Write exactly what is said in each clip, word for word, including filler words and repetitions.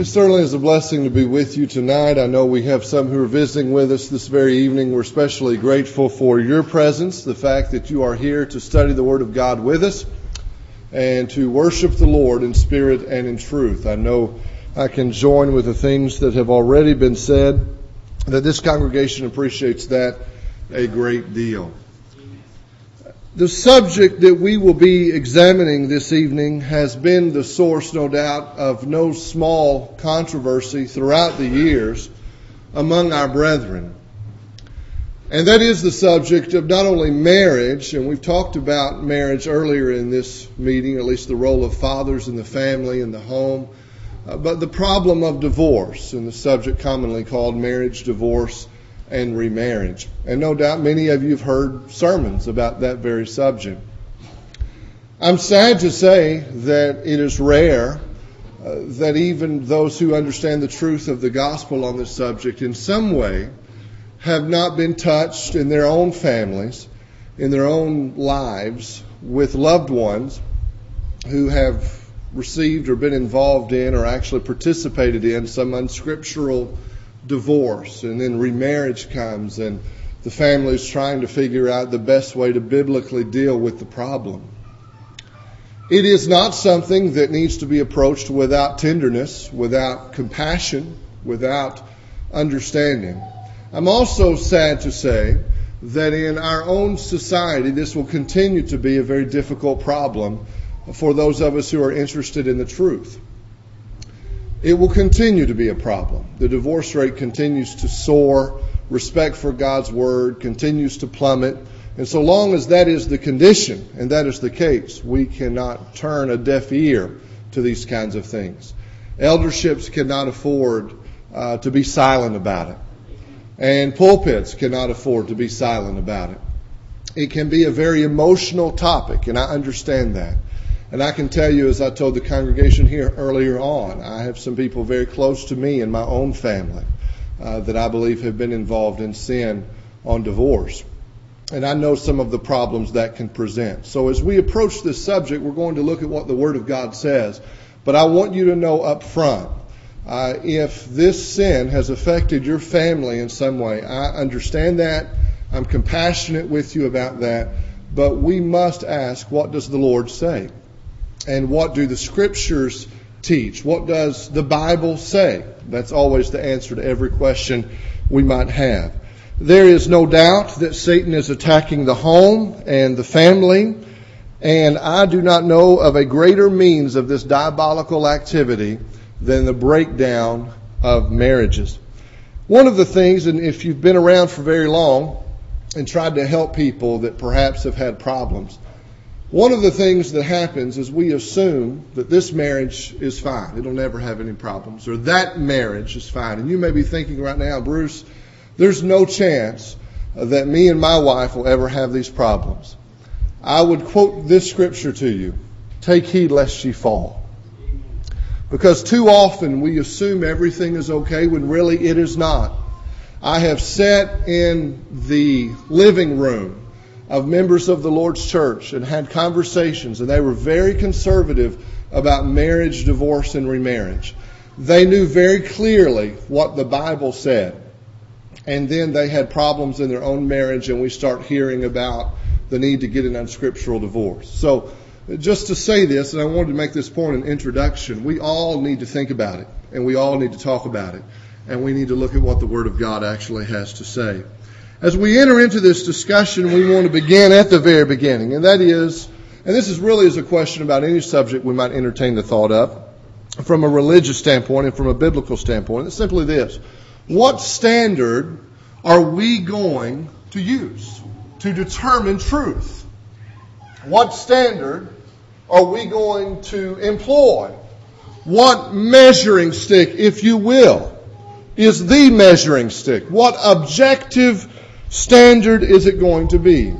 It certainly is a blessing to be with you tonight. I know we have some who are visiting with us this very evening. We're especially grateful for your presence, the fact that you are here to study the Word of God with us and to worship the Lord in spirit and in truth. I know I can join with the things that have already been said, that this congregation appreciates that a great deal. The subject that we will be examining this evening has been the source, no doubt, of no small controversy throughout the years among our brethren. And that is the subject of not only marriage, and we've talked about marriage earlier in this meeting, at least the role of fathers in the family and the home, uh, but the problem of divorce, and the subject commonly called marriage, divorce, and remarriage. And no doubt many of you have heard sermons about that very subject. I'm sad to say that it is rare uh, that even those who understand the truth of the gospel on this subject in some way have not been touched in their own families, in their own lives, with loved ones who have received or been involved in or actually participated in some unscriptural divorce, and then remarriage comes and the family is trying to figure out the best way to biblically deal with the problem. It is not something that needs to be approached without tenderness, without compassion, without understanding. I'm also sad to say that in our own society this will continue to be a very difficult problem for those of us who are interested in the truth. It will continue to be a problem. The divorce rate continues to soar. Respect for God's Word continues to plummet. And so long as that is the condition, and that is the case, we cannot turn a deaf ear to these kinds of things. Elderships cannot afford uh, to be silent about it. And pulpits cannot afford to be silent about it. It can be a very emotional topic, and I understand that. And I can tell you, as I told the congregation here earlier on, I have some people very close to me in my own family uh, that I believe have been involved in sin on divorce. And I know some of the problems that can present. So as we approach this subject, we're going to look at what the Word of God says. But I want you to know up front, uh, if this sin has affected your family in some way, I understand that. I'm compassionate with you about that. But we must ask, what does the Lord say? And what do the Scriptures teach? What does the Bible say? That's always the answer to every question we might have. There is no doubt that Satan is attacking the home and the family, and I do not know of a greater means of this diabolical activity than the breakdown of marriages. One of the things, and if you've been around for very long and tried to help people that perhaps have had problems, one of the things that happens is we assume that this marriage is fine. It'll never have any problems. Or that marriage is fine. And you may be thinking right now, Bruce, there's no chance that me and my wife will ever have these problems. I would quote this scripture to you. Take heed lest ye fall. Because too often we assume everything is okay when really it is not. I have sat in the living room of members of the Lord's church and had conversations, and they were very conservative about marriage, divorce, and remarriage. They knew very clearly what the Bible said. And then they had problems in their own marriage, and we start hearing about the need to get an unscriptural divorce. So just to say this, and I wanted to make this point in introduction, we all need to think about it, and we all need to talk about it, and we need to look at what the Word of God actually has to say. As we enter into this discussion, we want to begin at the very beginning, and that is, and this is really is a question about any subject we might entertain the thought of, from a religious standpoint and from a biblical standpoint. It's simply this. What standard are we going to use to determine truth? What standard are we going to employ? What measuring stick, if you will, is the measuring stick? What objective standard is it going to be?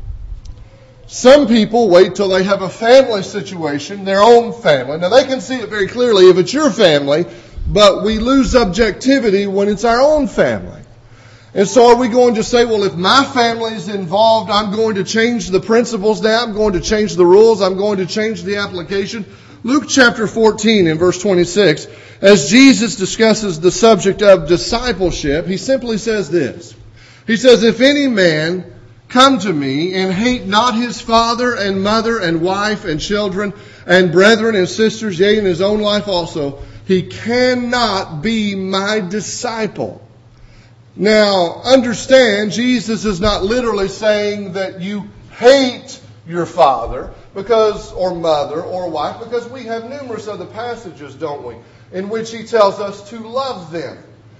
Some people wait till they have a family situation, their own family. Now they can see it very clearly if it's your family, but we lose objectivity when it's our own family. And so are we going to say, well, if my family is involved, I'm going to change the principles now, I'm going to change the rules, I'm going to change the application. Luke chapter fourteen and verse twenty-six, as Jesus discusses the subject of discipleship, he simply says this. He says, if any man come to me and hate not his father and mother and wife and children and brethren and sisters, yea, and his own life also, he cannot be my disciple. Now, understand, Jesus is not literally saying that you hate your father because, or mother or wife, because we have numerous other passages, don't we, in which he tells us to love them.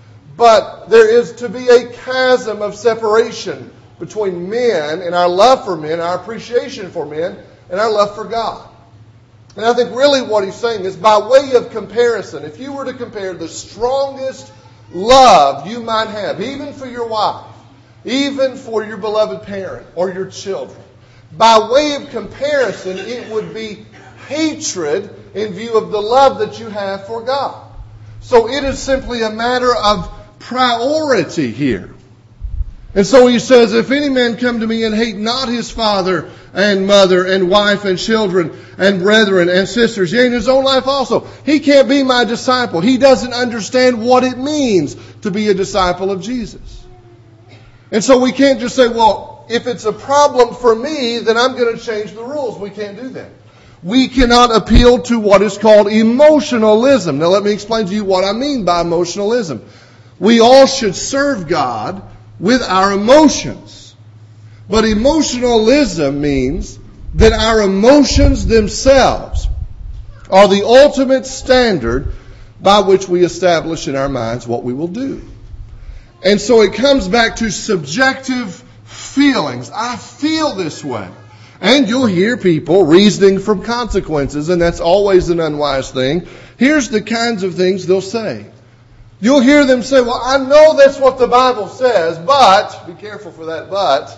But there is to be a chasm of separation between men and our love for men, our appreciation for men, and our love for God. And I think really what he's saying is, by way of comparison, if you were to compare the strongest love you might have, even for your wife, even for your beloved parent or your children, by way of comparison, it would be hatred in view of the love that you have for God. So it is simply a matter of priority here. And so he says, if any man come to me and hate not his father and mother and wife and children and brethren and sisters, yea, and his own life also, he can't be my disciple. He doesn't understand what it means to be a disciple of Jesus. And so we can't just say, well, if it's a problem for me, then I'm going to change the rules. We can't do that. We cannot appeal to what is called emotionalism. Now let me explain to you what I mean by emotionalism. We all should serve God with our emotions. But emotionalism means that our emotions themselves are the ultimate standard by which we establish in our minds what we will do. And so it comes back to subjective feelings. I feel this way. And you'll hear people reasoning from consequences, and that's always an unwise thing. Here's the kinds of things they'll say. You'll hear them say, well, I know that's what the Bible says, but, be careful for that but,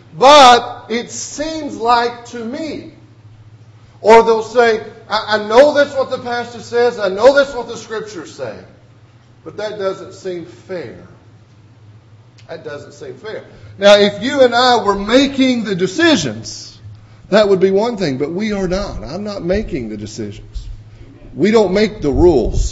but it seems like to me. Or they'll say, I, I know that's what the pastor says, I know that's what the scriptures say, but that doesn't seem fair. That doesn't seem fair. Now, if you and I were making the decisions, that would be one thing, but we are not. I'm not making the decisions. We don't make the rules.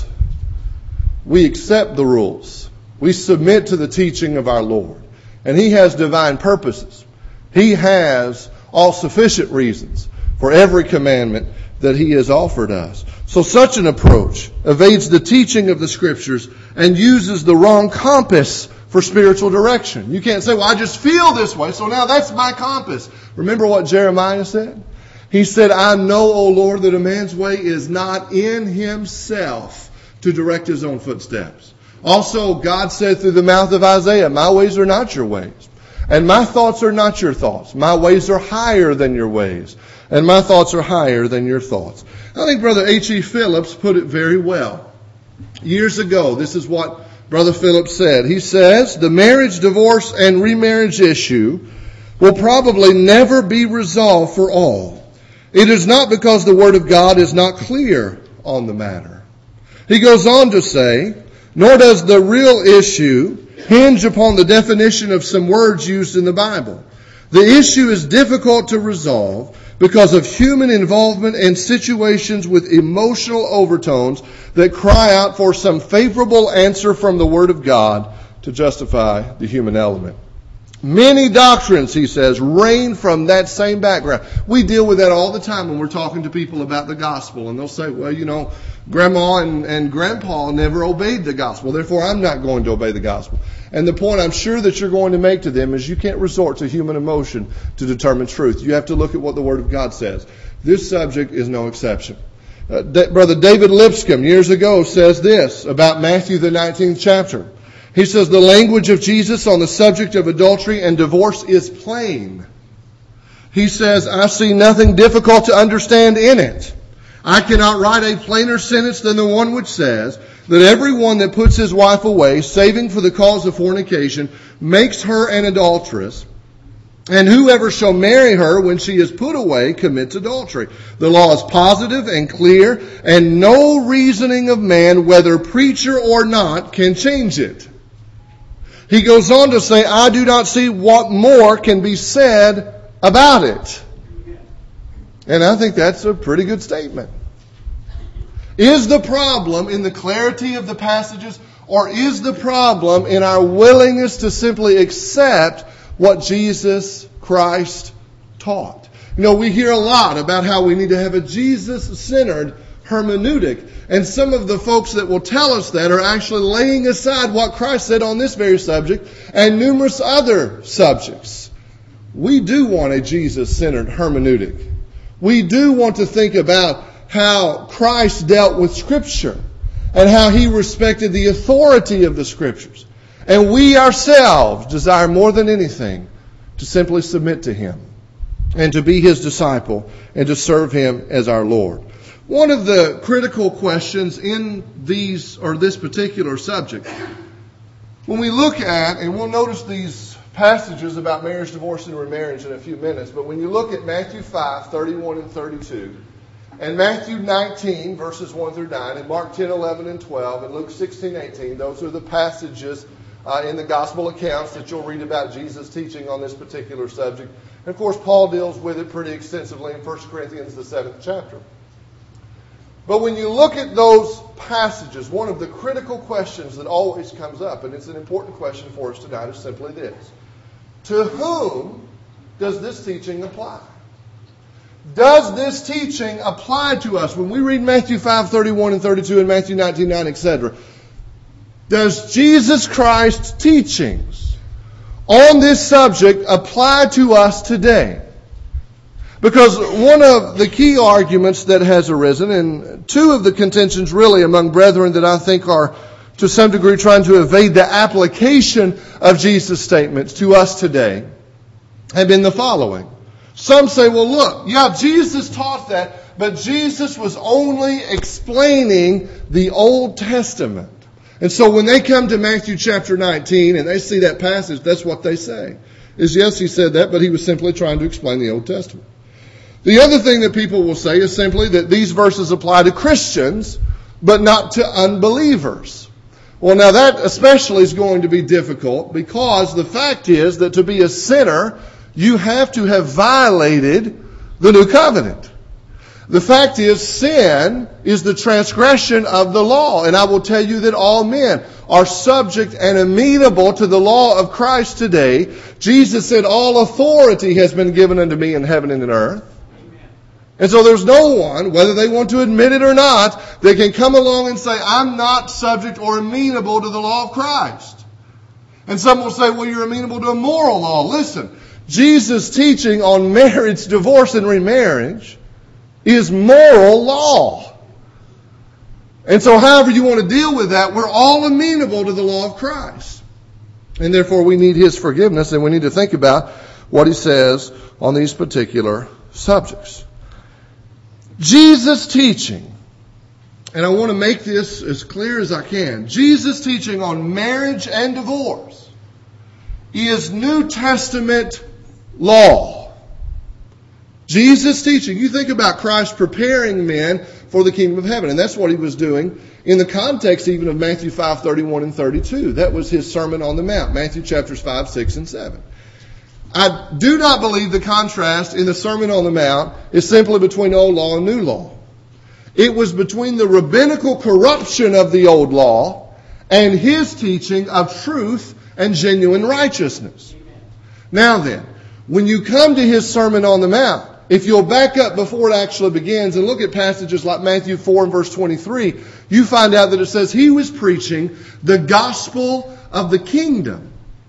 We accept the rules. We submit to the teaching of our Lord. And He has divine purposes. He has all sufficient reasons for every commandment that He has offered us. So such an approach evades the teaching of the Scriptures and uses the wrong compass for spiritual direction. You can't say, well, I just feel this way, so now that's my compass. Remember what Jeremiah said? He said, I know, O Lord, that a man's way is not in himself to direct his own footsteps. Also, God said through the mouth of Isaiah, my ways are not your ways, and my thoughts are not your thoughts. My ways are higher than your ways, and my thoughts are higher than your thoughts. I think Brother H E Phillips put it very well. Years ago, this is what Brother Phillips said. He says, the marriage, divorce, and remarriage issue will probably never be resolved for all. It is not because the Word of God is not clear on the matter. He goes on to say, nor does the real issue hinge upon the definition of some words used in the Bible. The issue is difficult to resolve because of human involvement and situations with emotional overtones that cry out for some favorable answer from the Word of God to justify the human element. Many doctrines, he says, reign from that same background. We deal with that all the time when we're talking to people about the gospel. And they'll say, well, you know, Grandma and, and Grandpa never obeyed the gospel. Therefore, I'm not going to obey the gospel. And the point I'm sure that you're going to make to them is you can't resort to human emotion to determine truth. You have to look at what the Word of God says. This subject is no exception. Uh, D- Brother David Lipscomb years ago says this about Matthew the nineteenth chapter. He says, the language of Jesus on the subject of adultery and divorce is plain. He says, I see nothing difficult to understand in it. I cannot write a plainer sentence than the one which says that everyone that puts his wife away, saving for the cause of fornication, makes her an adulteress. And whoever shall marry her when she is put away commits adultery. The law is positive and clear, and no reasoning of man, whether preacher or not, can change it. He goes on to say, I do not see what more can be said about it. And I think that's a pretty good statement. Is the problem in the clarity of the passages, or is the problem in our willingness to simply accept what Jesus Christ taught? You know, we hear a lot about how we need to have a Jesus-centered hermeneutic. And some of the folks that will tell us that are actually laying aside what Christ said on this very subject and numerous other subjects. We do want a Jesus-centered hermeneutic. We do want to think about how Christ dealt with Scripture and how He respected the authority of the Scriptures. And we ourselves desire more than anything to simply submit to Him and to be His disciple and to serve Him as our Lord. One of the critical questions in these or this particular subject, when we look at, and we'll notice these passages about marriage, divorce, and remarriage in a few minutes, but when you look at Matthew five, thirty-one and thirty-two, and Matthew nineteen, verses one through nine, and Mark ten, eleven, and twelve, and Luke sixteen, eighteen, those are the passages uh, in the gospel accounts that you'll read about Jesus teaching on this particular subject. And of course, Paul deals with it pretty extensively in First Corinthians, the seventh chapter. But when you look at those passages, one of the critical questions that always comes up, and it's an important question for us tonight, is simply this. To whom does this teaching apply? Does this teaching apply to us? When we read Matthew five, thirty-one and thirty-two and Matthew nineteen, nine, et cetera, does Jesus Christ's teachings on this subject apply to us today? Because one of the key arguments that has arisen, and two of the contentions really among brethren that I think are to some degree trying to evade the application of Jesus' statements to us today, have been the following. Some say, well, look, yeah, Jesus taught that, but Jesus was only explaining the Old Testament. And so when they come to Matthew chapter nineteen and they see that passage, that's what they say. Is yes, he said that, but he was simply trying to explain the Old Testament. The other thing that people will say is simply that these verses apply to Christians, but not to unbelievers. Well, now that especially is going to be difficult, because the fact is that to be a sinner, you have to have violated the new covenant. The fact is, sin is the transgression of the law. And I will tell you that all men are subject and amenable to the law of Christ today. Jesus said, all authority has been given unto me in heaven and in earth. And so there's no one, whether they want to admit it or not, that can come along and say, I'm not subject or amenable to the law of Christ. And some will say, well, you're amenable to a moral law. Listen, Jesus' teaching on marriage, divorce, and remarriage is moral law. And so however you want to deal with that, we're all amenable to the law of Christ. And therefore we need His forgiveness, and we need to think about what He says on these particular subjects. Jesus' teaching, and I want to make this as clear as I can, Jesus' teaching on marriage and divorce is New Testament law. Jesus' teaching, you think about Christ preparing men for the kingdom of heaven, and that's what He was doing in the context even of Matthew five, thirty-one and thirty-two. That was His Sermon on the Mount, Matthew chapters five, six, and seven. I do not believe the contrast in the Sermon on the Mount is simply between old law and new law. It was between the rabbinical corruption of the old law and His teaching of truth and genuine righteousness. Now then, when you come to His Sermon on the Mount, if you'll back up before it actually begins and look at passages like Matthew four and verse twenty-three, you find out that it says He was preaching the gospel of the kingdom.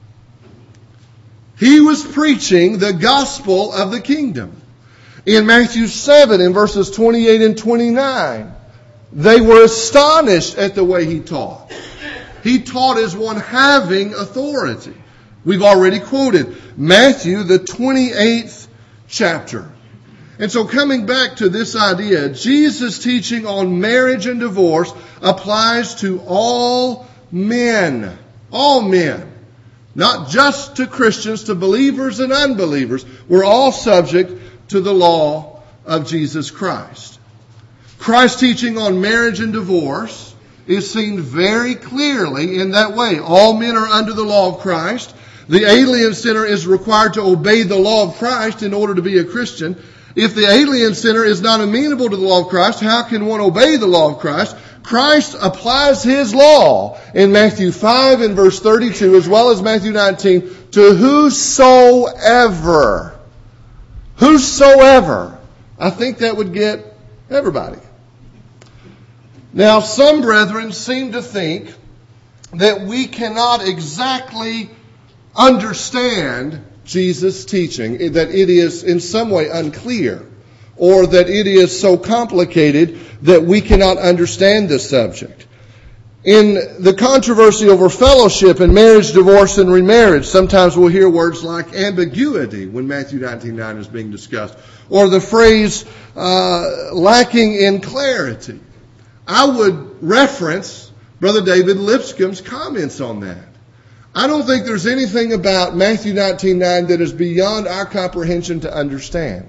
He was preaching the gospel of the kingdom. In Matthew seven, in verses twenty-eight and twenty-nine, they were astonished at the way He taught. He taught as one having authority. We've already quoted Matthew, the twenty-eighth chapter. And so coming back to this idea, Jesus' teaching on marriage and divorce applies to all men. All men. Not just to Christians, to believers and unbelievers. We're all subject to the law of Jesus Christ. Christ's teaching on marriage and divorce is seen very clearly in that way. All men are under the law of Christ. The alien sinner is required to obey the law of Christ in order to be a Christian. If the alien sinner is not amenable to the law of Christ, how can one obey the law of Christ? Christ applies His law in Matthew five and verse thirty-two, as well as Matthew nineteen, to whosoever. Whosoever. I think that would get everybody. Now, some brethren seem to think that we cannot exactly understand Jesus' teaching, that it is in some way unclear, or that it is so complicated that we cannot understand this subject. In the controversy over fellowship and marriage, divorce, and remarriage, sometimes we'll hear words like ambiguity when Matthew nineteen nine is being discussed, or the phrase uh, lacking in clarity. I would reference Brother David Lipscomb's comments on that. I don't think there's anything about Matthew nineteen nine that is beyond our comprehension to understand.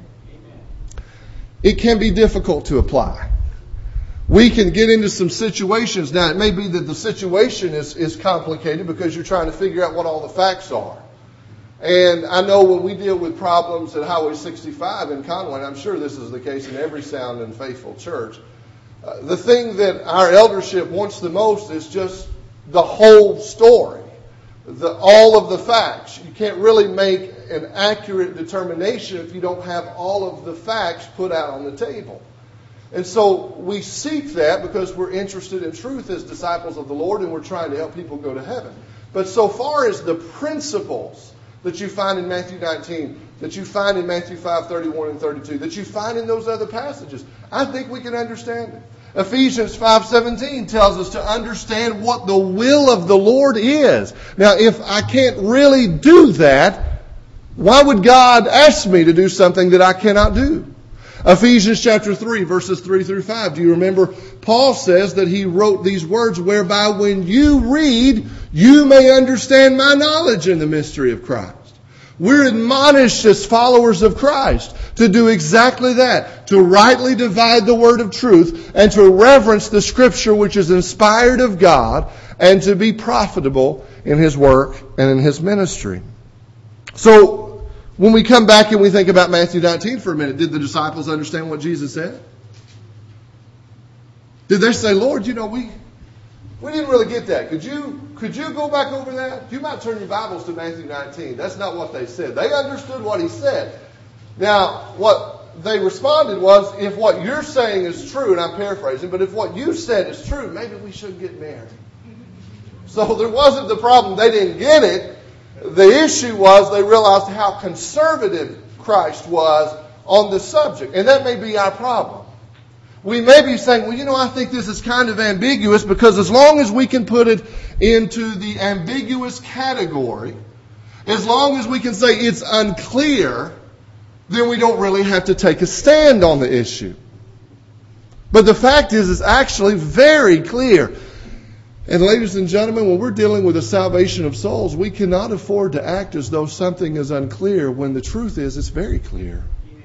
It can be difficult to apply. We can get into some situations. Now, it may be that the situation is, is complicated because you're trying to figure out what all the facts are. And I know when we deal with problems at Highway sixty-five in Conway, I'm sure this is the case in every sound and faithful church, uh, the thing that our eldership wants the most is just the whole story, the, all of the facts. You can't really make an accurate determination if you don't have all of the facts put out on the table. And so we seek that because we're interested in truth as disciples of the Lord, and we're trying to help people go to heaven. But so far as the principles that you find in Matthew nineteen, that you find in Matthew five thirty-one and thirty-two, that you find in those other passages, I think we can understand it. Ephesians five seventeen tells us to understand what the will of the Lord is. Now, if I can't really do that, why would God ask me to do something that I cannot do? Ephesians chapter three, verses three through five. Do you remember? Paul says that he wrote these words, whereby when you read, you may understand my knowledge in the mystery of Christ. We're admonished as followers of Christ to do exactly that, to rightly divide the word of truth and to reverence the Scripture which is inspired of God and to be profitable in His work and in His ministry. So, when we come back and we think about Matthew nineteen for a minute, did the disciples understand what Jesus said? Did they say, Lord, you know, we we didn't really get that. Could you could you go back over that? You might turn your Bibles to Matthew nineteen. That's not what they said. They understood what He said. Now, what they responded was, if what you're saying is true, and I'm paraphrasing, but if what you said is true, maybe we should get married. So there wasn't the problem. They didn't get it. The issue was they realized how conservative Christ was on the subject. And that may be our problem. We may be saying, well, you know, I think this is kind of ambiguous, because as long as we can put it into the ambiguous category, as long as we can say it's unclear, then we don't really have to take a stand on the issue. But the fact is, it's actually very clear. And ladies and gentlemen, when we're dealing with the salvation of souls, we cannot afford to act as though something is unclear when the truth is it's very clear.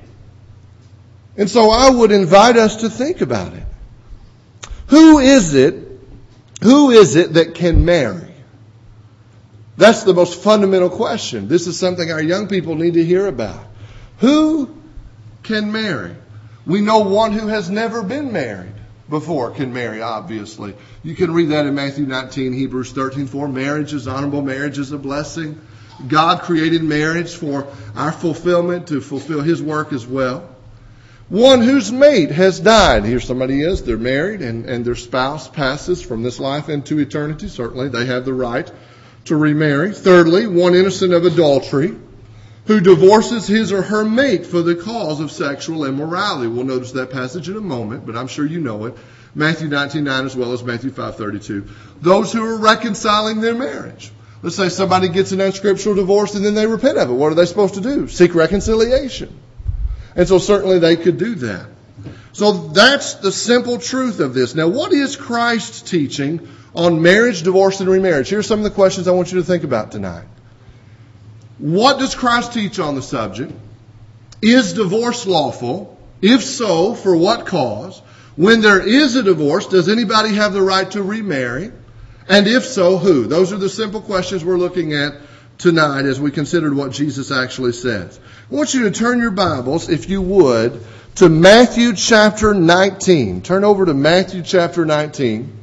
And so I would invite us to think about it. Who is it, who is it that can marry? That's the most fundamental question. This is something our young people need to hear about. Who can marry? We know one who has never been married before can marry, obviously. You can read that in Matthew nineteen, Hebrews thirteen four. Marriage is honorable. Marriage is a blessing. God created marriage for our fulfillment, to fulfill His work as well. One whose mate has died. Here somebody is. They're married, and, and their spouse passes from this life into eternity. Certainly, they have the right to remarry. Thirdly, one innocent of adultery, who divorces his or her mate for the cause of sexual immorality. We'll notice that passage in a moment, but I'm sure you know it. Matthew nineteen nine as well as Matthew five thirty-two. Those who are reconciling their marriage. Let's say somebody gets an unscriptural divorce and then they repent of it. What are they supposed to do? Seek reconciliation. And so certainly they could do that. So that's the simple truth of this. Now, what is Christ's teaching on marriage, divorce, and remarriage? Here are some of the questions I want you to think about tonight. What does Christ teach on the subject? Is divorce lawful? If so, for what cause? When there is a divorce, does anybody have the right to remarry? And if so, who? Those are the simple questions we're looking at tonight as we considered what Jesus actually says. I want you to turn your Bibles, if you would, to Matthew chapter nineteen. Turn over to Matthew chapter nineteen.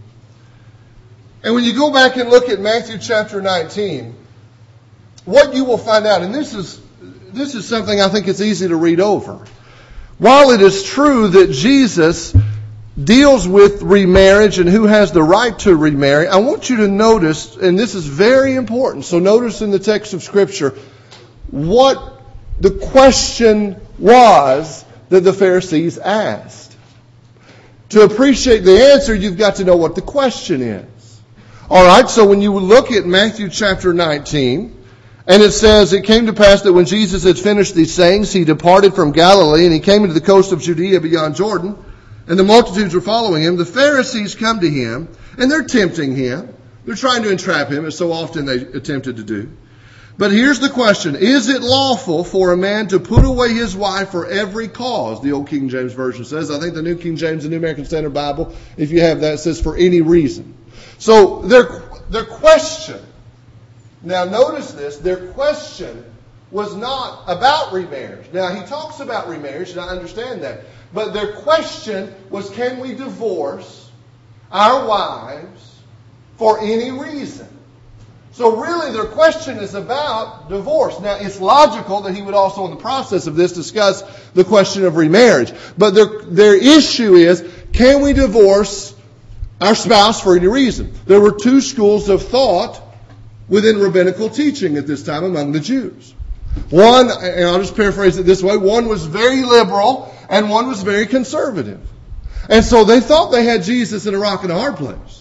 And when you go back and look at Matthew chapter nineteen, what you will find out, and this is this is something I think it's easy to read over. While it is true that Jesus deals with remarriage and who has the right to remarry, I want you to notice, and this is very important, so notice in the text of Scripture what the question was that the Pharisees asked. To appreciate the answer, you've got to know what the question is. All right, so when you look at Matthew chapter nineteen, and it says, "It came to pass that when Jesus had finished these sayings, he departed from Galilee, and he came into the coast of Judea beyond Jordan, and the multitudes were following him. The Pharisees come to him, and they're tempting him. They're trying to entrap him, as so often they attempted to do. But here's the question: is it lawful for a man to put away his wife for every cause?" The old King James Version says. I think the New King James, the New American Standard Bible, if you have that, it says for any reason. So their, their question, now notice this, their question was not about remarriage. Now he talks about remarriage, and I understand that. But their question was, can we divorce our wives for any reason? So really their question is about divorce. Now it's logical that he would also in the process of this discuss the question of remarriage. But their, their issue is, can we divorce our spouse for any reason? There were two schools of thought within rabbinical teaching at this time among the Jews. One, and I'll just paraphrase it this way, one was very liberal and one was very conservative. And so they thought they had Jesus in a rock and a hard place.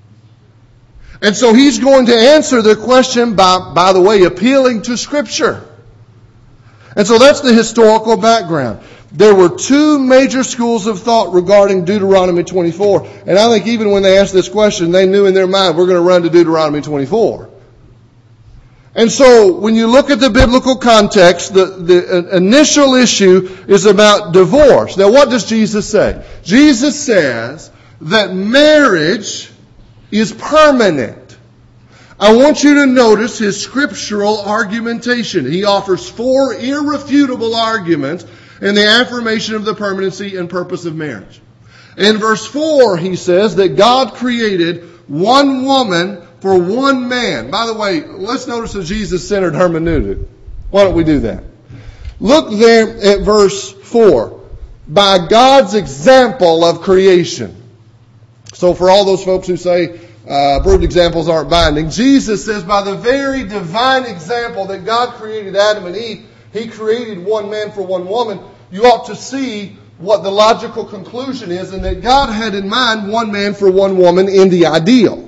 And so he's going to answer their question by, by the way, appealing to Scripture. And so that's the historical background. There were two major schools of thought regarding Deuteronomy twenty-four. And I think even when they asked this question, they knew in their mind, we're going to run to Deuteronomy twenty-four. And so when you look at the biblical context, the, the initial issue is about divorce. Now what does Jesus say? Jesus says that marriage is permanent. I want you to notice his scriptural argumentation. He offers four irrefutable arguments in the affirmation of the permanency and purpose of marriage. In verse four, he says that God created one woman for one man. By the way, let's notice a Jesus-centered hermeneutic. Why don't we do that? Look there at verse four. By God's example of creation. So for all those folks who say uh, approved examples aren't binding, Jesus says by the very divine example that God created Adam and Eve, He created one man for one woman. You ought to see what the logical conclusion is, and that God had in mind one man for one woman in the ideal.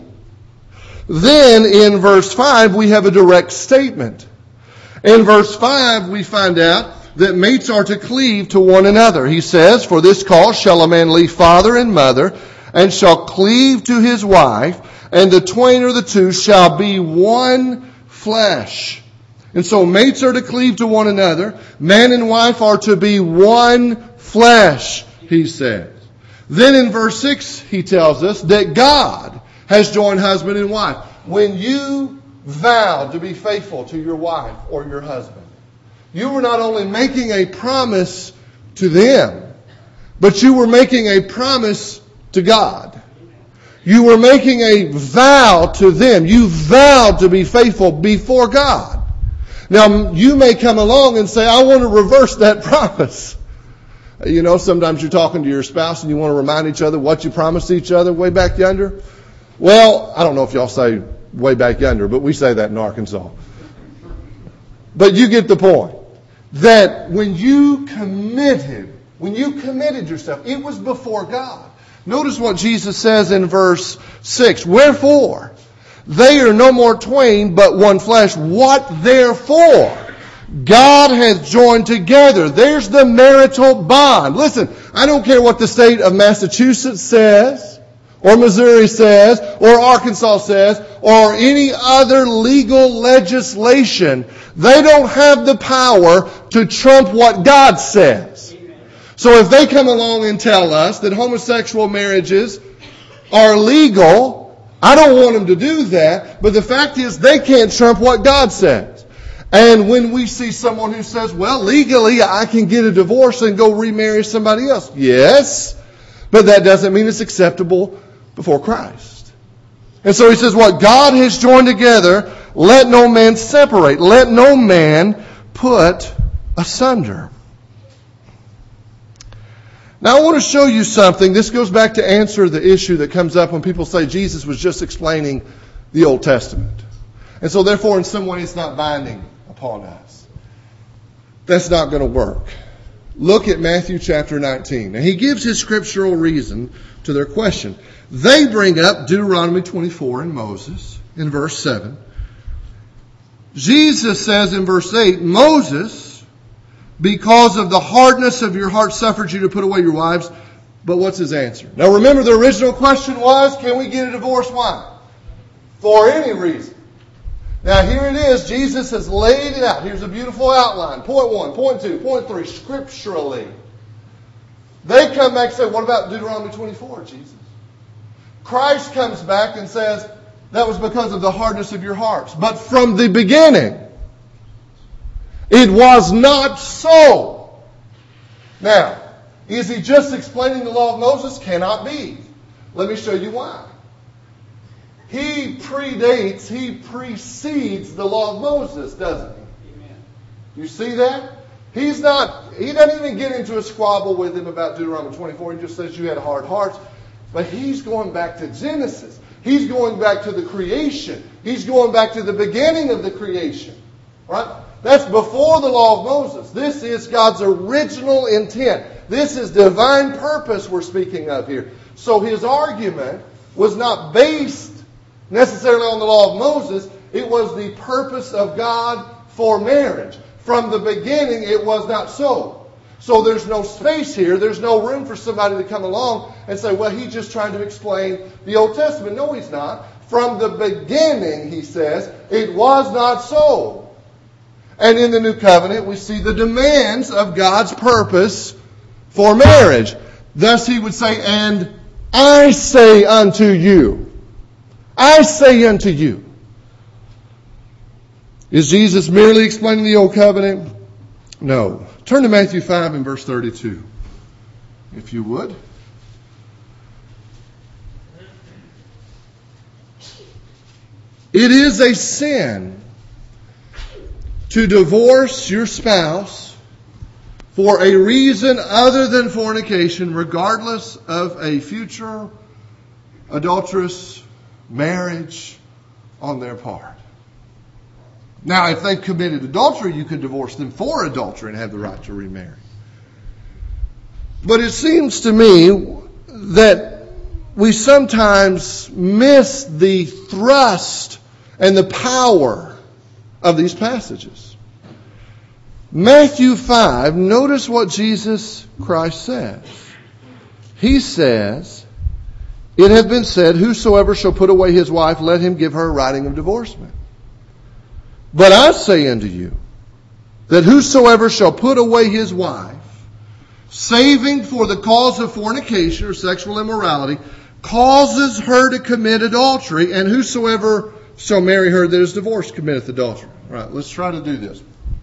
Then in verse five we have a direct statement. In verse five we find out that mates are to cleave to one another. He says, "For this cause shall a man leave father and mother, and shall cleave to his wife, and the twain or the two shall be one flesh." And so mates are to cleave to one another. Man and wife are to be one flesh, he says. Then in verse six he tells us that God has joined husband and wife. When you vow to be faithful to your wife or your husband, you were not only making a promise to them, but you were making a promise to God. You were making a vow to them. You vowed to be faithful before God. Now, you may come along and say, I want to reverse that promise. You know, sometimes you're talking to your spouse and you want to remind each other what you promised each other way back yonder. Well, I don't know if y'all say way back yonder, but we say that in Arkansas. But you get the point. That when you committed, when you committed yourself, it was before God. Notice what Jesus says in verse six. "Wherefore, they are no more twain, but one flesh. What therefore? God hath joined together." There's the marital bond. Listen, I don't care what the state of Massachusetts says, or Missouri says, or Arkansas says, or any other legal legislation. They don't have the power to trump what God says. So if they come along and tell us that homosexual marriages are legal, I don't want them to do that, but the fact is they can't trump what God says. And when we see someone who says, well, legally I can get a divorce and go remarry somebody else. Yes, but that doesn't mean it's acceptable before Christ. And so he says, what God has joined together, let no man separate. Let no man put asunder. Now I want to show you something. This goes back to answer the issue that comes up when people say Jesus was just explaining the Old Testament. And so therefore in some way it's not binding upon us. That's not going to work. Look at Matthew chapter nineteen. Now he gives his scriptural reason to their question. They bring up Deuteronomy twenty-four and Moses in verse seven. Jesus says in verse eight, Moses, because of the hardness of your heart, suffered you to put away your wives. But what's his answer? Now remember, the original question was, can we get a divorce? Why? For any reason. Now here it is. Jesus has laid it out. Here's a beautiful outline. Point one, point two, point three, scripturally. They come back and say, what about Deuteronomy twenty-four, Jesus? Christ comes back and says, that was because of the hardness of your hearts. But from the beginning, it was not so. Now, is he just explaining the law of Moses? Cannot be. Let me show you why. He predates, he precedes the law of Moses, doesn't he? Amen. You see that? He's not, he doesn't even get into a squabble with him about Deuteronomy twenty-four. He just says you had hard hearts. But he's going back to Genesis. He's going back to the creation. He's going back to the beginning of the creation. Right? That's before the law of Moses. This is God's original intent. This is divine purpose we're speaking of here. So his argument was not based necessarily on the law of Moses. It was the purpose of God for marriage. From the beginning, it was not so. So there's no space here. There's no room for somebody to come along and say, well, he's just trying to explain the Old Testament. No, he's not. From the beginning, he says, it was not so. And in the New Covenant, we see the demands of God's purpose for marriage. Thus he would say, and I say unto you. I say unto you. Is Jesus merely explaining the Old Covenant? No. Turn to Matthew five and verse thirty-two, if you would. It is a sin to divorce your spouse for a reason other than fornication, regardless of a future adulterous marriage on their part. Now, if they've committed adultery, you could divorce them for adultery and have the right to remarry. But it seems to me that we sometimes miss the thrust and the power of these passages. Matthew five, notice what Jesus Christ says. He says, it hath been said, whosoever shall put away his wife, let him give her a writing of divorcement. But I say unto you, that whosoever shall put away his wife, saving for the cause of fornication or sexual immorality, causes her to commit adultery, and whosoever shall marry her that is divorced committeth adultery. All right, let's try to do this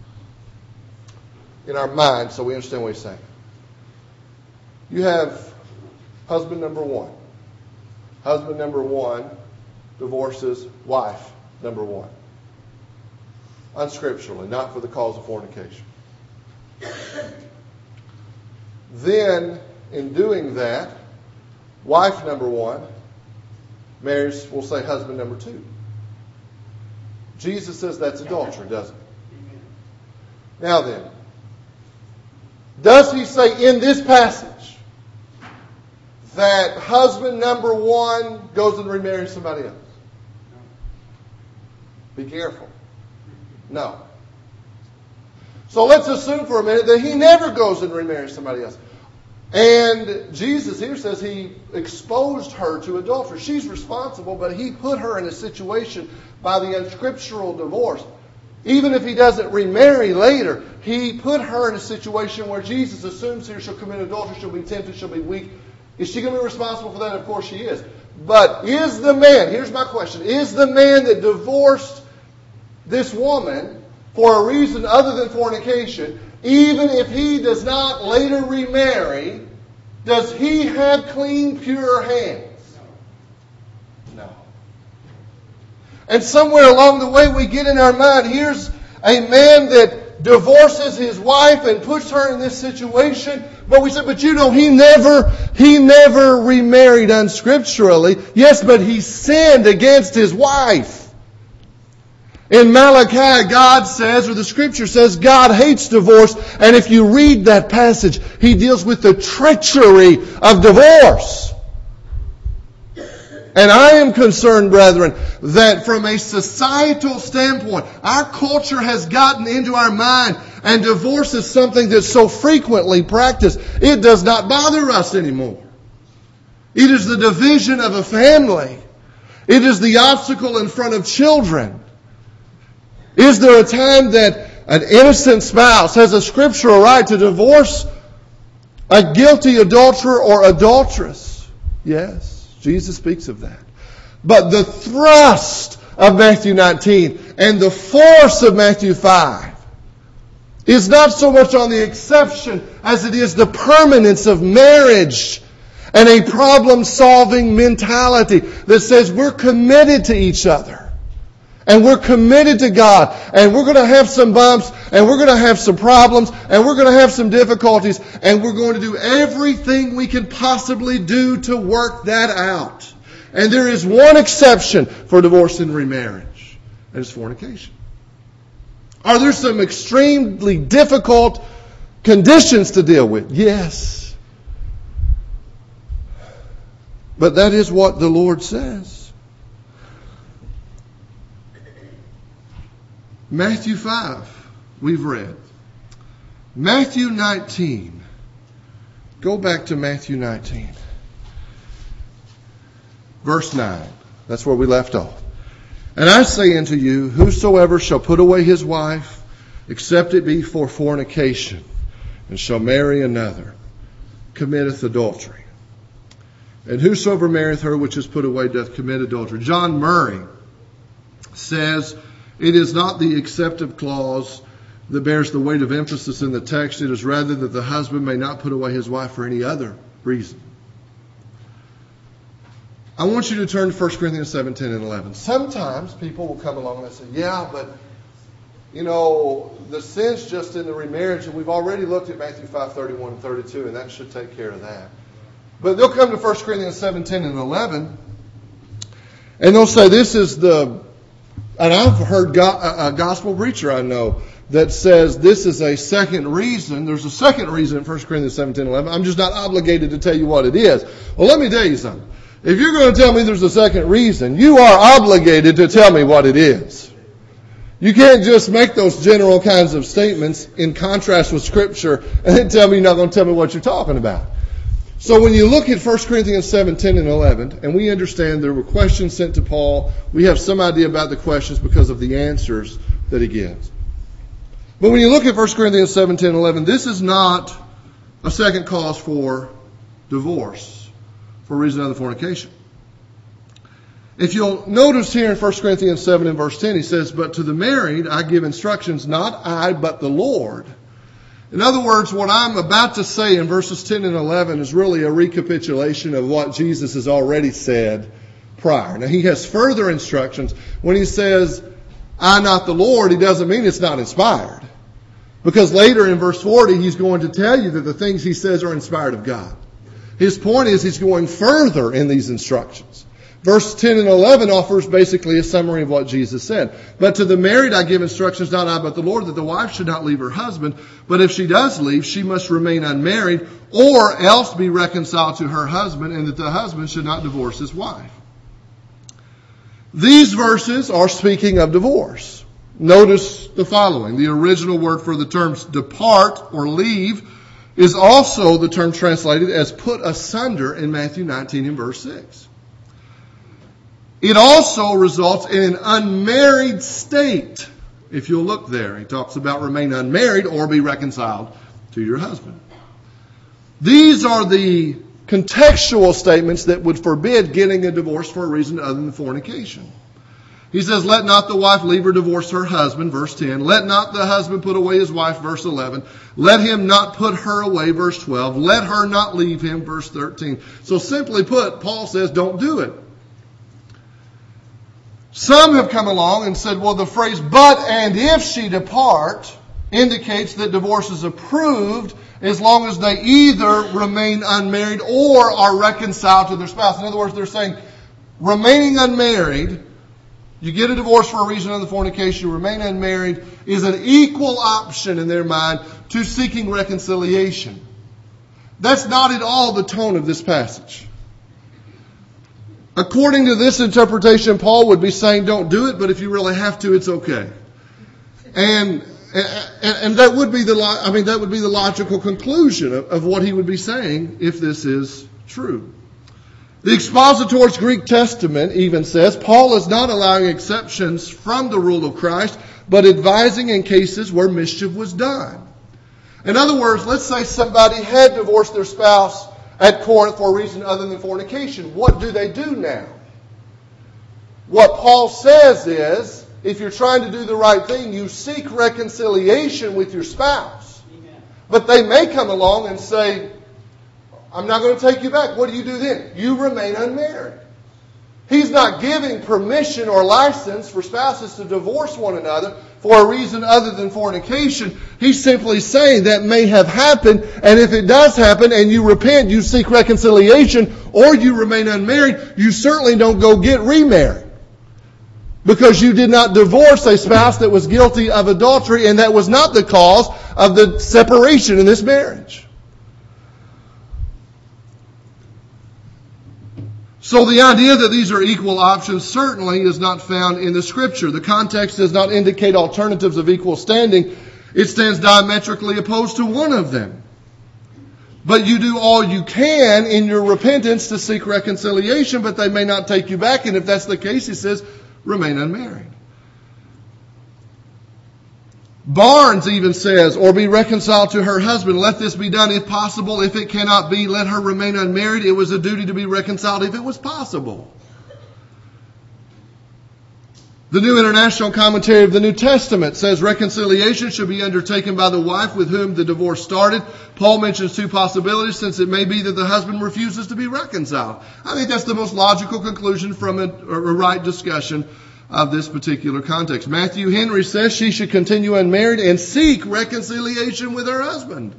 in our mind so we understand what he's saying. You have husband number one. Husband number one divorces wife number one. Unscripturally, not for the cause of fornication. Then, in doing that, wife number one marries, we'll say, husband number two. Jesus says that's adultery, doesn't he? Now then, does he say in this passage that husband number one goes and remarries somebody else? Be careful. No. So let's assume for a minute that he never goes and remarries somebody else. And Jesus here says he exposed her to adultery. She's responsible, but he put her in a situation by the unscriptural divorce. Even if he doesn't remarry later, he put her in a situation where Jesus assumes here she'll commit adultery, she'll be tempted, she'll be weak. Is she going to be responsible for that? Of course she is. But is the man, here's my question, is the man that divorced this woman for a reason other than fornication, even if he does not later remarry, does he have clean, pure hands? No. And somewhere along the way we get in our mind, here's a man that divorces his wife and puts her in this situation, but we say, but you know, he never, he never remarried unscripturally. Yes, but he sinned against his wife. In Malachi, God says, or the Scripture says, God hates divorce. And if you read that passage, He deals with the treachery of divorce. And I am concerned, brethren, that from a societal standpoint, our culture has gotten into our mind, and divorce is something that's so frequently practiced, it does not bother us anymore. It is the division of a family. It is the obstacle in front of children. Is there a time that an innocent spouse has a scriptural right to divorce a guilty adulterer or adulteress? Yes, Jesus speaks of that. But the thrust of Matthew nineteen and the force of Matthew five is not so much on the exception as it is the permanence of marriage and a problem-solving mentality that says we're committed to each other. And we're committed to God. And we're going to have some bumps. And we're going to have some problems. And we're going to have some difficulties. And we're going to do everything we can possibly do to work that out. And there is one exception for divorce and remarriage. And it's fornication. Are there some extremely difficult conditions to deal with? Yes. But that is what the Lord says. Matthew five, we've read. Matthew nineteen. Go back to Matthew nineteen. Verse nine. That's where we left off. And I say unto you, whosoever shall put away his wife, except it be for fornication, and shall marry another, committeth adultery. And whosoever marrieth her which is put away doth commit adultery. John Murray says, it is not the acceptive clause that bears the weight of emphasis in the text. It is rather that the husband may not put away his wife for any other reason. I want you to turn to First Corinthians seven, ten, and eleven. Sometimes people will come along and say, yeah, but, you know, the sin's just in the remarriage, and we've already looked at Matthew five, thirty-one and thirty-two, and that should take care of that. But they'll come to First Corinthians seven, ten, and eleven, and they'll say this is the... And I've heard a gospel preacher I know that says this is a second reason. There's a second reason in First Corinthians seventeen, eleven. I'm just not obligated to tell you what it is. Well, let me tell you something. If you're going to tell me there's a second reason, you are obligated to tell me what it is. You can't just make those general kinds of statements in contrast with Scripture and then tell me you're not going to tell me what you're talking about. So when you look at First Corinthians seven, ten, and eleven, and we understand there were questions sent to Paul, we have some idea about the questions because of the answers that he gives. But when you look at First Corinthians seven, ten, and eleven, this is not a second cause for divorce for reason other than fornication. If you'll notice here in First Corinthians seven and verse ten, he says, but to the married I give instructions, not I, but the Lord. In other words, what I'm about to say in verses ten and eleven is really a recapitulation of what Jesus has already said prior. Now, he has further instructions. When he says, I, not the Lord, he doesn't mean it's not inspired. Because later in verse forty, he's going to tell you that the things he says are inspired of God. His point is he's going further in these instructions. Verse ten and eleven offers basically a summary of what Jesus said. But to the married I give instructions, not I but the Lord, that the wife should not leave her husband. But if she does leave, she must remain unmarried, or else be reconciled to her husband, and that the husband should not divorce his wife. These verses are speaking of divorce. Notice the following. The original word for the terms depart or leave is also the term translated as put asunder in Matthew nineteen and verse six. It also results in an unmarried state. If you'll look there, he talks about remain unmarried or be reconciled to your husband. These are the contextual statements that would forbid getting a divorce for a reason other than fornication. He says, let not the wife leave or divorce her husband, verse ten. Let not the husband put away his wife, verse eleven. Let him not put her away, verse twelve. Let her not leave him, verse thirteen. So simply put, Paul says, don't do it. Some have come along and said, well, the phrase, but and if she depart, indicates that divorce is approved as long as they either remain unmarried or are reconciled to their spouse. In other words, they're saying, remaining unmarried, you get a divorce for a reason other than fornication, you remain unmarried, is an equal option in their mind to seeking reconciliation. That's not at all the tone of this passage. According to this interpretation, Paul would be saying, don't do it, but if you really have to, it's okay. And and, and that would be the I mean that would be the logical conclusion of, of what he would be saying if this is true. The Expositor's Greek Testament even says Paul is not allowing exceptions from the rule of Christ, but advising in cases where mischief was done. In other words, let's say somebody had divorced their spouse at Corinth for a reason other than fornication. What do they do now? What Paul says is, if you're trying to do the right thing, you seek reconciliation with your spouse. Amen. But they may come along and say, I'm not going to take you back. What do you do then? You remain unmarried. He's not giving permission or license for spouses to divorce one another for a reason other than fornication. He's simply saying that may have happened, and if it does happen and you repent, you seek reconciliation, or you remain unmarried, you certainly don't go get remarried. Because you did not divorce a spouse that was guilty of adultery, and that was not the cause of the separation in this marriage. So the idea that these are equal options certainly is not found in the Scripture. The context does not indicate alternatives of equal standing. It stands diametrically opposed to one of them. But you do all you can in your repentance to seek reconciliation, but they may not take you back. And if that's the case, he says, remain unmarried. Barnes even says, or be reconciled to her husband. Let this be done if possible. If it cannot be, let her remain unmarried. It was a duty to be reconciled if it was possible. The New International Commentary of the New Testament says reconciliation should be undertaken by the wife with whom the divorce started. Paul mentions two possibilities, since it may be that the husband refuses to be reconciled. I think that's the most logical conclusion from a, a right discussion of this particular context. Matthew Henry says she should continue unmarried and seek reconciliation with her husband.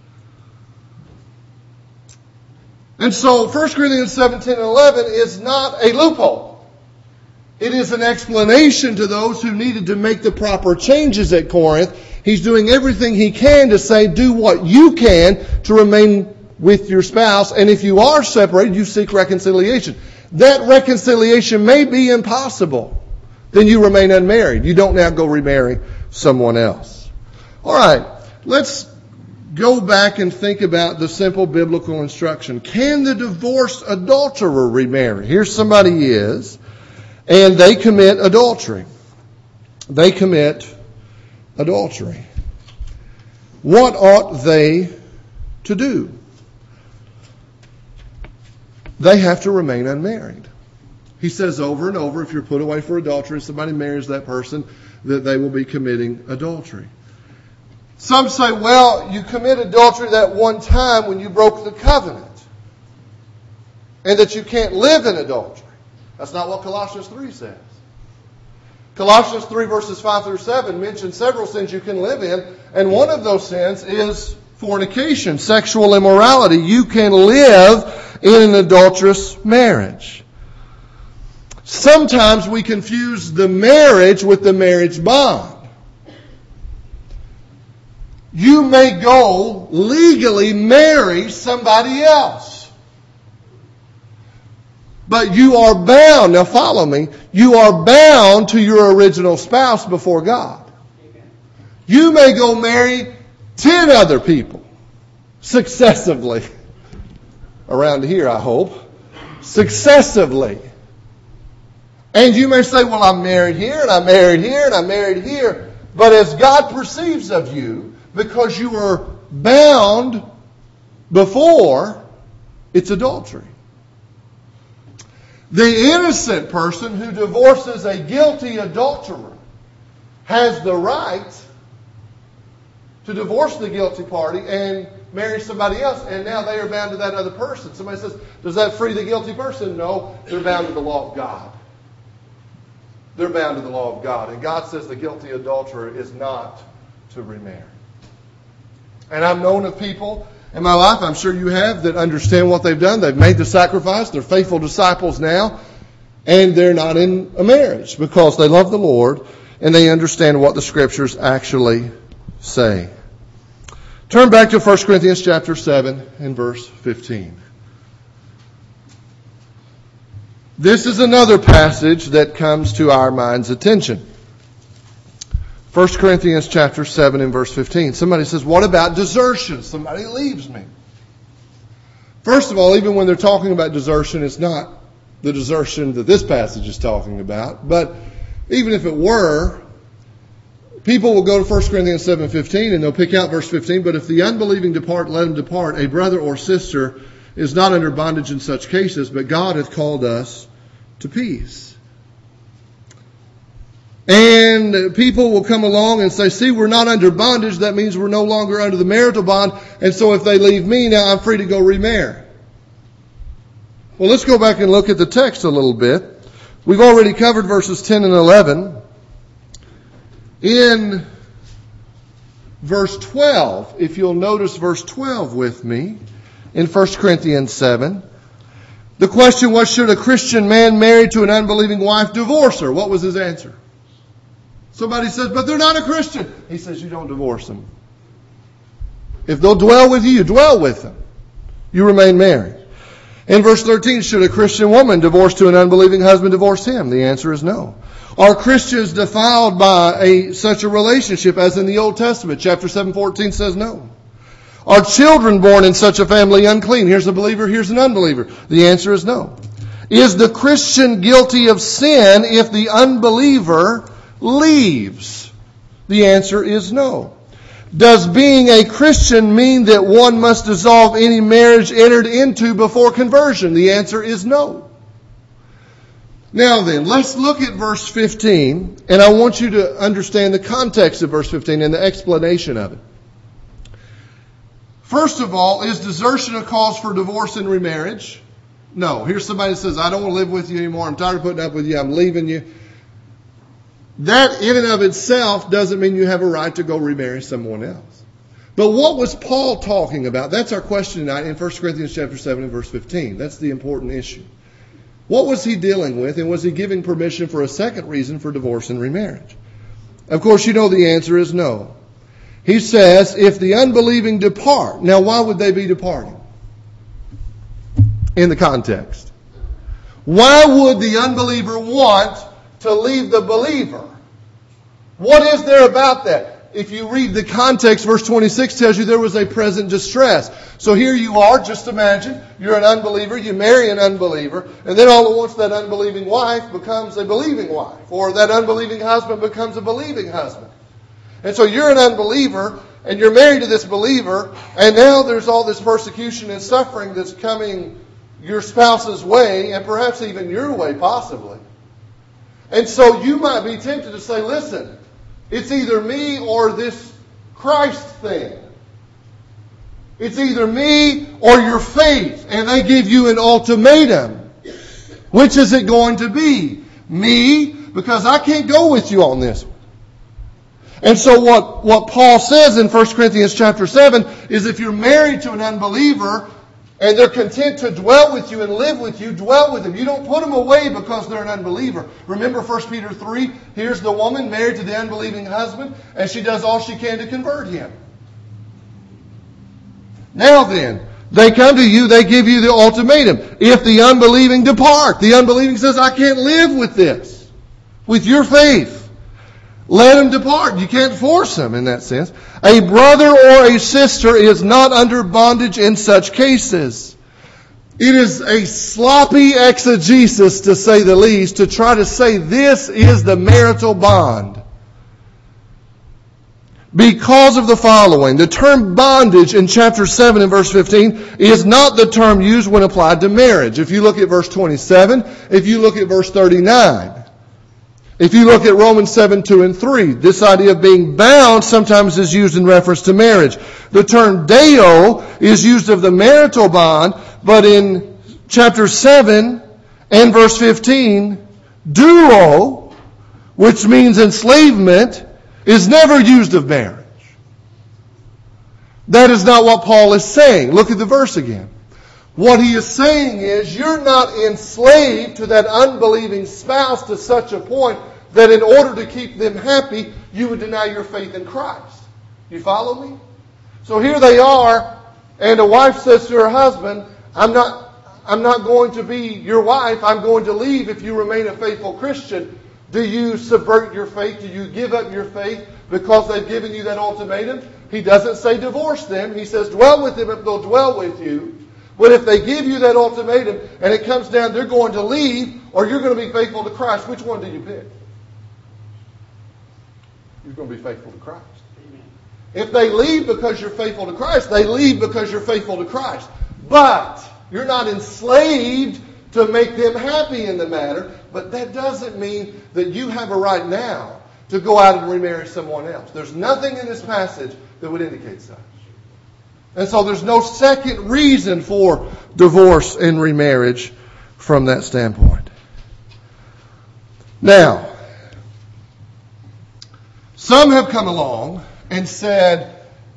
And so First Corinthians seventeen and eleven is not a loophole. It is an explanation to those who needed to make the proper changes at Corinth. He's doing everything he can to say, do what you can to remain with your spouse. And if you are separated, you seek reconciliation. That reconciliation may be impossible. Then you remain unmarried. You don't now go remarry someone else. All right, let's go back and think about the simple biblical instruction. Can the divorced adulterer remarry? Here somebody is, and they commit adultery. They commit adultery. What ought they to do? They have to remain unmarried. He says over and over, if you're put away for adultery, if somebody marries that person, that they will be committing adultery. Some say, well, you commit adultery that one time when you broke the covenant, and that you can't live in adultery. That's not what Colossians three says. Colossians three verses five through seven mention several sins you can live in, and one of those sins is fornication, sexual immorality. You can live in an adulterous marriage. Sometimes we confuse the marriage with the marriage bond. You may go legally marry somebody else, but you are bound, now follow me, you are bound to your original spouse before God. You may go marry ten other people successively. Around here, I hope. Successively. And you may say, well, I'm married here, and I'm married here, and I'm married here. But as God perceives of you, because you were bound before, it's adultery. The innocent person who divorces a guilty adulterer has the right to divorce the guilty party and marry somebody else, and now they are bound to that other person. Somebody says, does that free the guilty person? No, they're bound to the law of God. They're bound to the law of God. And God says the guilty adulterer is not to remarry. And I've known of people in my life, I'm sure you have, that understand what they've done. They've made the sacrifice. They're faithful disciples now. And they're not in a marriage because they love the Lord and they understand what the Scriptures actually say. Turn back to First Corinthians chapter seven and verse fifteen. This is another passage that comes to our mind's attention. First Corinthians chapter seven and verse fifteen. Somebody says, what about desertion? Somebody leaves me. First of all, even when they're talking about desertion, it's not the desertion that this passage is talking about. But even if it were, people will go to First Corinthians seven fifteen and they'll pick out verse fifteen. But if the unbelieving depart, let him depart. A brother or sister is not under bondage in such cases, but God hath called us to peace. And people will come along and say, see, we're not under bondage. That means we're no longer under the marital bond. And so if they leave me, now I'm free to go remarry. Well, let's go back and look at the text a little bit. We've already covered verses ten and eleven. In verse twelve, if you'll notice verse twelve with me, in First Corinthians seven, the question was, should a Christian man married to an unbelieving wife divorce her? What was his answer? Somebody says, but they're not a Christian. He says, you don't divorce them. If they'll dwell with you, you dwell with them. You remain married. In verse thirteen, should a Christian woman divorced to an unbelieving husband divorce him? The answer is no. Are Christians defiled by a, such a relationship as in the Old Testament? Chapter seven fourteen says no. Are children born in such a family unclean? Here's a believer, here's an unbeliever. The answer is no. Is the Christian guilty of sin if the unbeliever leaves? The answer is no. Does being a Christian mean that one must dissolve any marriage entered into before conversion? The answer is no. Now then, let's look at verse fifteen, and I want you to understand the context of verse fifteen and the explanation of it. First of all, is desertion a cause for divorce and remarriage? No. Here's somebody that says, I don't want to live with you anymore. I'm tired of putting up with you. I'm leaving you. That in and of itself doesn't mean you have a right to go remarry someone else. But what was Paul talking about? That's our question tonight in First Corinthians chapter seven and verse fifteen. That's the important issue. What was he dealing with, and was he giving permission for a second reason for divorce and remarriage? Of course, you know the answer is no. He says, if the unbelieving depart. Now, why would they be departing? In the context. Why would the unbeliever want to leave the believer? What is there about that? If you read the context, verse twenty-six tells you there was a present distress. So here you are, just imagine, you're an unbeliever, you marry an unbeliever, and then all at once that unbelieving wife becomes a believing wife, or that unbelieving husband becomes a believing husband. And so you're an unbeliever, and you're married to this believer, and now there's all this persecution and suffering that's coming your spouse's way, and perhaps even your way, possibly. And so you might be tempted to say, listen, it's either me or this Christ thing. It's either me or your faith. And they give you an ultimatum. Which is it going to be? Me, because I can't go with you on this. And so what, what Paul says in First Corinthians chapter seven is if you're married to an unbeliever and they're content to dwell with you and live with you, dwell with them. You don't put them away because they're an unbeliever. Remember First Peter three? Here's the woman married to the unbelieving husband, and she does all she can to convert him. Now then, they come to you, they give you the ultimatum. If the unbelieving depart, the unbelieving says, I can't live with this, with your faith. Let him depart. You can't force him in that sense. A brother or a sister is not under bondage in such cases. It is a sloppy exegesis, to say the least, to try to say this is the marital bond. because of the following. The term bondage in chapter seven and verse fifteen is not the term used when applied to marriage. If you look at verse twenty-seven, if you look at verse thirty-nine, if you look at Romans seven, two and three, this idea of being bound sometimes is used in reference to marriage. The term deo is used of the marital bond, but in chapter seven and verse fifteen, duo, which means enslavement, is never used of marriage. That is not what Paul is saying. Look at the verse again. What he is saying is you're not enslaved to that unbelieving spouse to such a point that in order to keep them happy, you would deny your faith in Christ. You follow me? So here they are, and a wife says to her husband, I'm not, I'm not going to be your wife. I'm going to leave if you remain a faithful Christian. Do you subvert your faith? Do you give up your faith because they've given you that ultimatum? He doesn't say divorce them. He says dwell with them if they'll dwell with you. But if they give you that ultimatum and it comes down they're going to leave or you're going to be faithful to Christ, which one do you pick? You're going to be faithful to Christ. Amen. If they leave because you're faithful to Christ, they leave because you're faithful to Christ. But you're not enslaved to make them happy in the matter. But that doesn't mean that you have a right now to go out and remarry someone else. There's nothing in this passage that would indicate such. And so there's no second reason for divorce and remarriage from that standpoint. Now, some have come along and said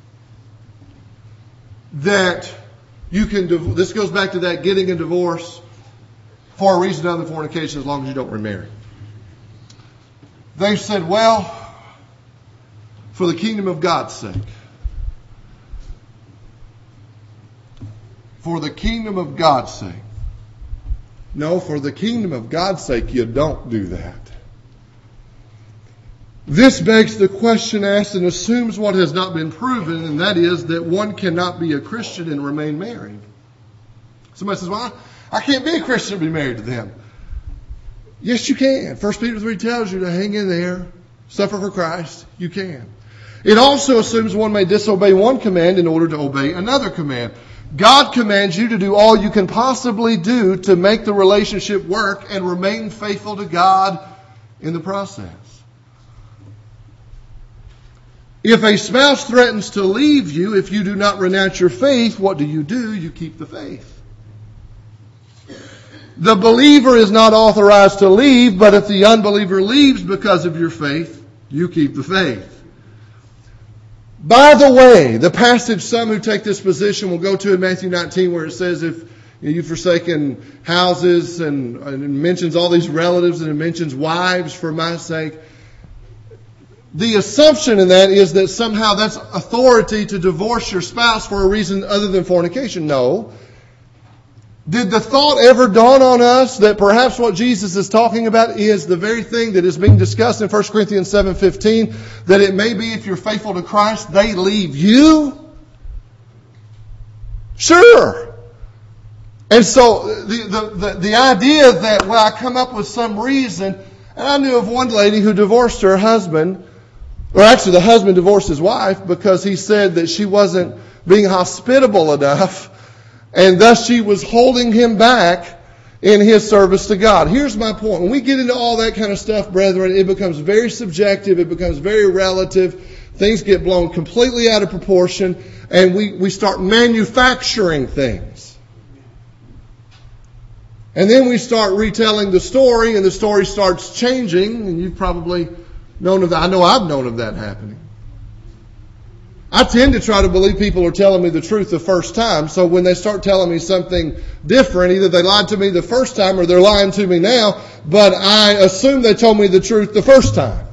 that you can, this goes back to that getting a divorce for a reason other than fornication as long as you don't remarry. They've said, well, for the kingdom of God's sake. For the kingdom of God's sake. No, for the kingdom of God's sake, you don't do that. This begs the question asked and assumes what has not been proven, and that is that one cannot be a Christian and remain married. Somebody says, well, I can't be a Christian and be married to them. Yes, you can. First Peter three tells you to hang in there, suffer for Christ. You can. It also assumes one may disobey one command in order to obey another command. God commands you to do all you can possibly do to make the relationship work and remain faithful to God in the process. If a spouse threatens to leave you if you do not renounce your faith, what do you do? You keep the faith. The believer is not authorized to leave, but if the unbeliever leaves because of your faith, you keep the faith. By the way, the passage some who take this position will go to in Matthew nineteen where it says if you've forsaken houses and, and it mentions all these relatives and it mentions wives for my sake. The assumption in that is that somehow that's authority to divorce your spouse for a reason other than fornication. No. Did the thought ever dawn on us that perhaps what Jesus is talking about is the very thing that is being discussed in First Corinthians seven fifteen, that it may be if you're faithful to Christ, they leave you? Sure. And so the, the, the, the idea that, well, I come up with some reason, and I knew of one lady who divorced her husband, or actually the husband divorced his wife because he said that she wasn't being hospitable enough, and thus she was holding him back in his service to God. Here's my point. When we get into all that kind of stuff, brethren, it becomes very subjective. It becomes very relative. Things get blown completely out of proportion, and we, we start manufacturing things. And then we start retelling the story, and the story starts changing, and you've probably known of that. I know I've known of that happening. I tend to try to believe people are telling me the truth the first time. So when they start telling me something different, either they lied to me the first time or they're lying to me now, but I assume they told me the truth the first time.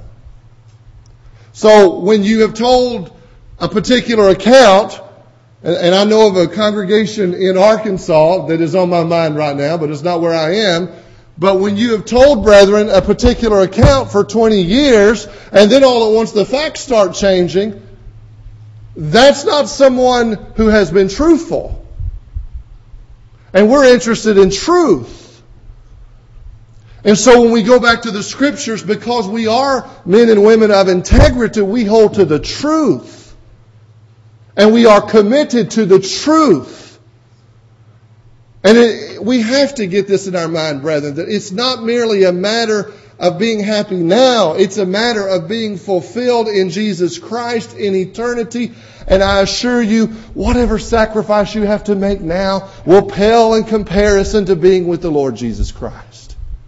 So when you have told a particular account, and I know of a congregation in Arkansas that is on my mind right now, but it's not where I am. But when you have told, brethren, a particular account for twenty years, and then all at once the facts start changing, that's not someone who has been truthful. And we're interested in truth. And so when we go back to the Scriptures, because we are men and women of integrity, we hold to the truth. And we are committed to the truth. And it, we have to get this in our mind, brethren, that it's not merely a matter of being happy now. It's a matter of being fulfilled in Jesus Christ in eternity. And I assure you, whatever sacrifice you have to make now will pale in comparison to being with the Lord Jesus Christ.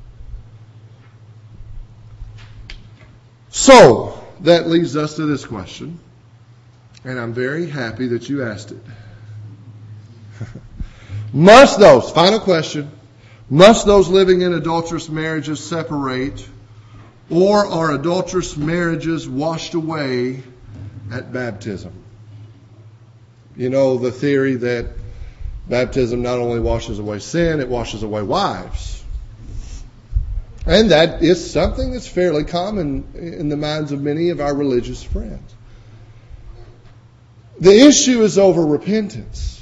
So, that leads us to this question, and I'm very happy that you asked it. Must those, final question, must those living in adulterous marriages separate, or are adulterous marriages washed away at baptism? You know, the theory that baptism not only washes away sin, it washes away wives. And that is something that's fairly common in the minds of many of our religious friends. The issue is over repentance.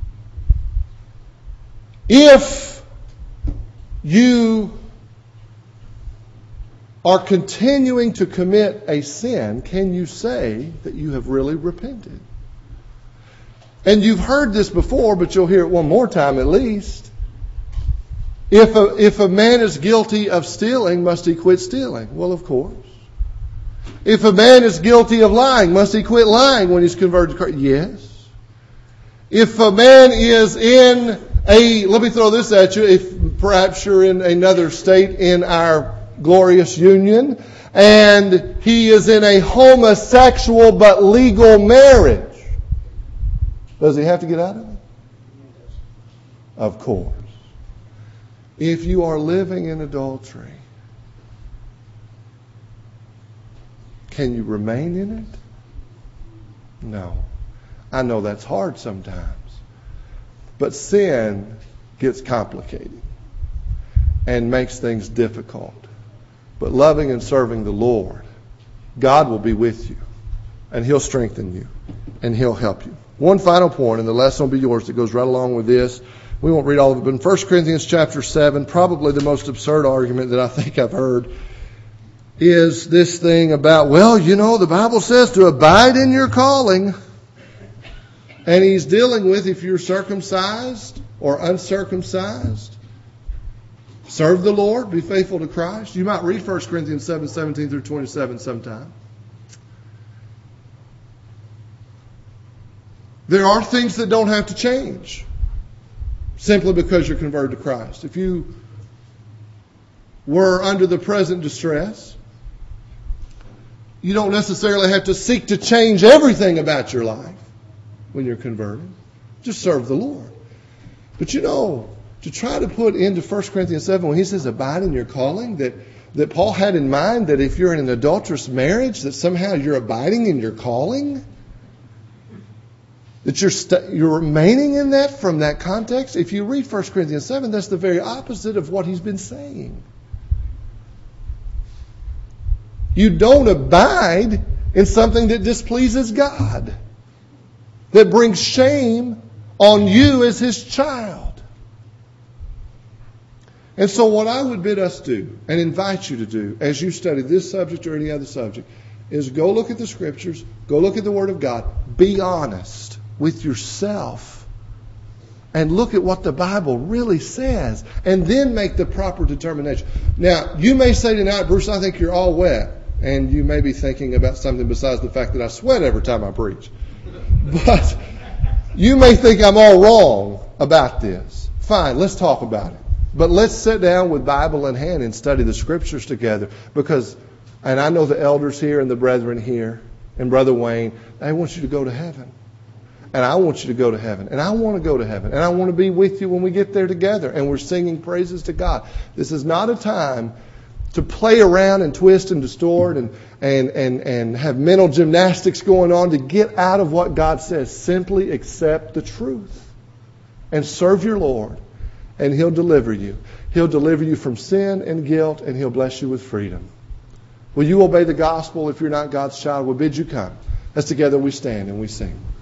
If you are continuing to commit a sin, can you say that you have really repented? And you've heard this before, but you'll hear it one more time at least. If a, if a man is guilty of stealing, must he quit stealing? Well, of course. If a man is guilty of lying, must he quit lying when he's converted to Christ? Yes. If a man is in a, let me throw this at you, if perhaps you're in another state in our glorious union, and he is in a homosexual but legal marriage, does he have to get out of it? Of course. If you are living in adultery, can you remain in it? No. I know that's hard sometimes. But sin gets complicated and makes things difficult. But loving and serving the Lord, God will be with you. And He'll strengthen you. And He'll help you. One final point, and the lesson will be yours, that goes right along with this. We won't read all of it, but in First Corinthians chapter seven, probably the most absurd argument that I think I've heard is this thing about, well, you know, the Bible says to abide in your calling. And he's dealing with if you're circumcised or uncircumcised. Serve the Lord, be faithful to Christ. You might read First Corinthians seven, seventeen through twenty-seven sometime. There are things that don't have to change simply because you're converted to Christ. If you were under the present distress, you don't necessarily have to seek to change everything about your life when you're converted. Just serve the Lord. But you know, to try to put into First Corinthians seven, when he says abide in your calling, that, that Paul had in mind that if you're in an adulterous marriage, that somehow you're abiding in your calling, that you're, st- you're remaining in that from that context. If you read First Corinthians seven, that's the very opposite of what he's been saying. You don't abide in something that displeases God, that brings shame on you as His child. And so what I would bid us do, and invite you to do, as you study this subject or any other subject, is go look at the Scriptures, go look at the Word of God, be honest with yourself, and look at what the Bible really says, and then make the proper determination. Now, you may say tonight, Bruce, I think you're all wet, and you may be thinking about something besides the fact that I sweat every time I preach. But you may think I'm all wrong about this. Fine, let's talk about it. But let's sit down with Bible in hand and study the Scriptures together, because, and I know the elders here and the brethren here and Brother Wayne, they want you to go to heaven. And I want you to go to heaven. And I want to go to heaven. And I want to be with you when we get there together. And we're singing praises to God. This is not a time to play around and twist and distort and, and, and, and have mental gymnastics going on to get out of what God says. Simply accept the truth and serve your Lord. And He'll deliver you. He'll deliver you from sin and guilt, and He'll bless you with freedom. Will you obey the gospel if you're not God's child? We'll bid you come. As together we stand and we sing.